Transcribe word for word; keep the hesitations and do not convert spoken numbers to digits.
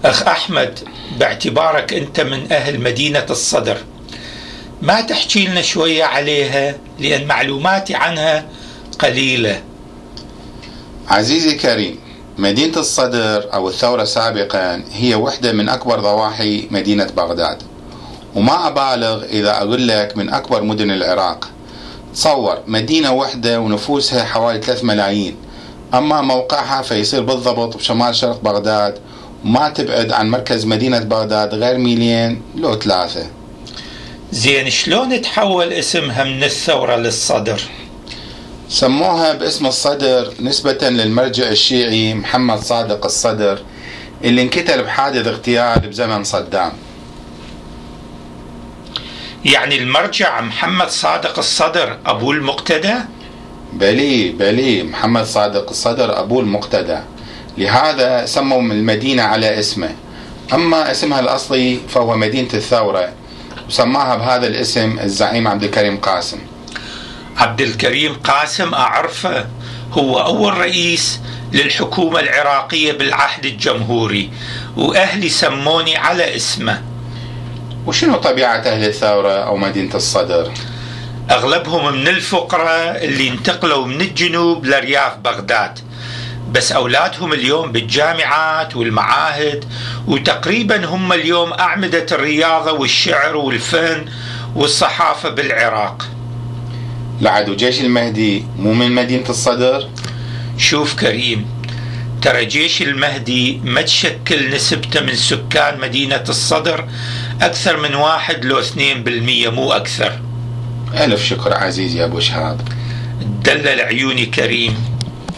أخ أحمد، باعتبارك أنت من أهل مدينة الصدر، ما تحكي لنا شوية عليها؟ لأن معلوماتي عنها قليلة. عزيزي كريم، مدينة الصدر أو الثورة سابقا هي واحدة من أكبر ضواحي مدينة بغداد، وما أبالغ إذا أقول لك من أكبر مدن العراق. تصور مدينة واحدة ونفوسها حوالي ثلاثة ملايين، أما موقعها فيصير بالضبط بشمال شرق بغداد، وما تبعد عن مركز مدينة بغداد غير ميلين لو ثلاثة. زين، شلون تحول اسمها من الثورة للصدر؟ سموها باسم الصدر نسبة للمرجع الشيعي محمد صادق الصدر اللي انقتل بحادث اغتيال بزمن صدام. يعني المرجع محمد صادق الصدر أبو المقتدى؟ بلي بلي محمد صادق الصدر أبو المقتدى، لهذا سموا المدينة على اسمه. أما اسمها الأصلي فهو مدينة الثورة، وسماها بهذا الاسم الزعيم عبد الكريم قاسم. عبد الكريم قاسم أعرفه، هو أول رئيس للحكومة العراقية بالعهد الجمهوري، وأهلي سموني على اسمه. وشنو طبيعة أهل الثورة أو مدينة الصدر؟ أغلبهم من الفقراء اللي انتقلوا من الجنوب لرياض بغداد، بس أولادهم اليوم بالجامعات والمعاهد، وتقريبا هم اليوم أعمدة الرياضة والشعر والفن والصحافة بالعراق. لعدو جيش المهدي مو من مدينة الصدر؟ شوف كريم، ترى جيش المهدي ما تشكل نسبته من سكان مدينة الصدر أكثر من واحد لو اثنين بالمية، مو أكثر. ألف شكر عزيزي أبو شهاب. دلل عيوني كريم.